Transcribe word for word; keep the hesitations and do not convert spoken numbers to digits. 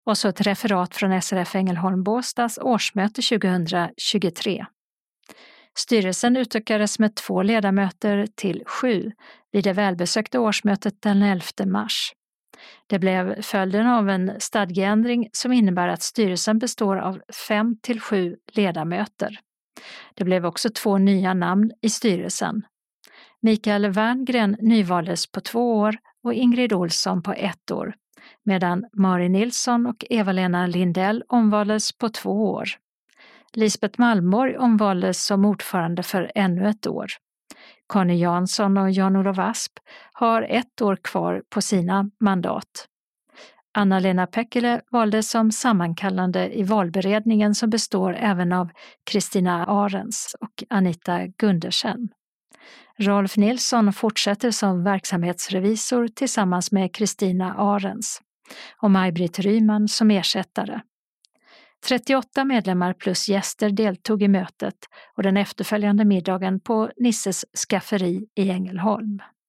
Och så ett referat från S R F Ängelholm Båstads årsmöte tjugohundratjugotre. Styrelsen utökades med två ledamöter till sju vid det välbesökta årsmötet den elfte mars. Det blev följden av en stadgeändring som innebär att styrelsen består av fem till sju ledamöter. Det blev också två nya namn i styrelsen. Mikael Werngren nyvaldes på två år och Ingrid Olsson på ett år, medan Mari Nilsson och Eva-Lena Lindell omvaldes på två år. Lisbeth Malmborg omvaldes som ordförande för ännu ett år. Conny Jansson och Jan-Olof Asp har ett år kvar på sina mandat. Anna-Lena Pekkele valdes som sammankallande i valberedningen som består även av Kristina Arens och Anita Gundersen. Rolf Nilsson fortsätter som verksamhetsrevisor tillsammans med Kristina Arens och Maj-Britt Ryman som ersättare. trettioåtta medlemmar plus gäster deltog i mötet och den efterföljande middagen på Nisses skafferi i Ängelholm.